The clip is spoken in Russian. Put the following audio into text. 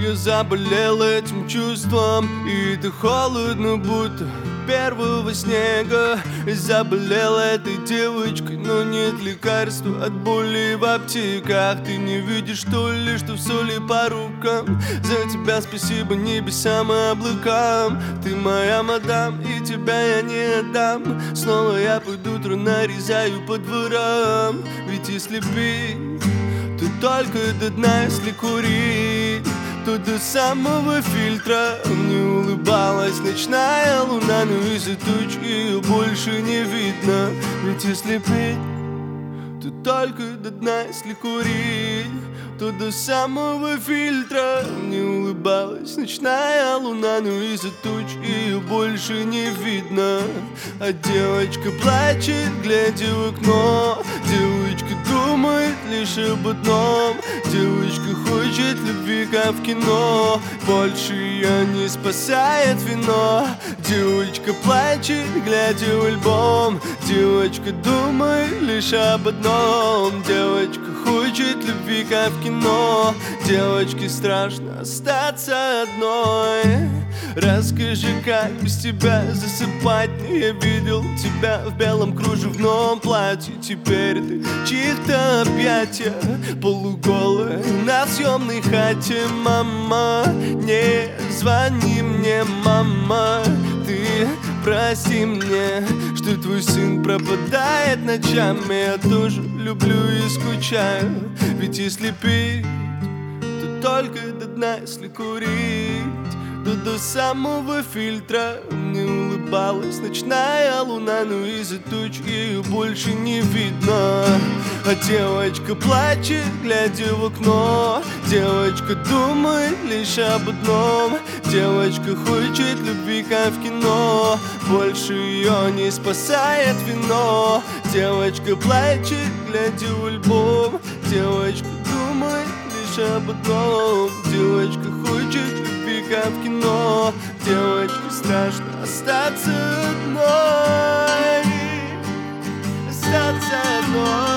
Я заболел этим чувством, и это холодно, будто первого снега. Заболел этой девочкой, но нет лекарства от боли в аптеках. Ты не видишь, что ли, что все ли по рукам? За тебя спасибо небесам и облакам. Ты моя мадам, и тебя я не отдам. Снова я под утро нарезаю по дворам. Ведь если пить, то только до дна, если курить, то до самого фильтра. Мне улыбалась ночная луна, но из-за туч ее больше не видно. Ведь если пить, то только до дна, если курить, то до самого фильтра. Мне улыбалась ночная луна, но из-за туч ее больше не видно. А девочка плачет, глядя в окно. Девочка думает лишь об одном. Девочка хочет любви, как в кино. Больше ее не спасает вино. Девочка плачет, глядя в альбом. Девочка думает лишь об одном. Девочка хочет любви, как в кино. Девочке страшно остаться одной. Расскажи, как без тебя засыпать? Я видел тебя в белом кружевном платье. Теперь ты в чьих-то объятия, полуголая на съемной хате. Мама, не звони мне, мама. Ты прости мне, что твой сын пропадает ночами. Я тоже люблю и скучаю. Ведь если пить, то только до дна, если курить, то до самого фильтра. Мне улыбалась ночная луна, но из-за туч ее больше не видно. А девочка плачет, глядя в окно. Девочка думает лишь об одном. Девочка хочет любви, как в кино. Больше ее не спасает вино. Девочка плачет, глядя в альбом. Девочка думает лишь об одном. Девочка хочет любви, как в кино. Девочке страшно остаться одной. Остаться одной.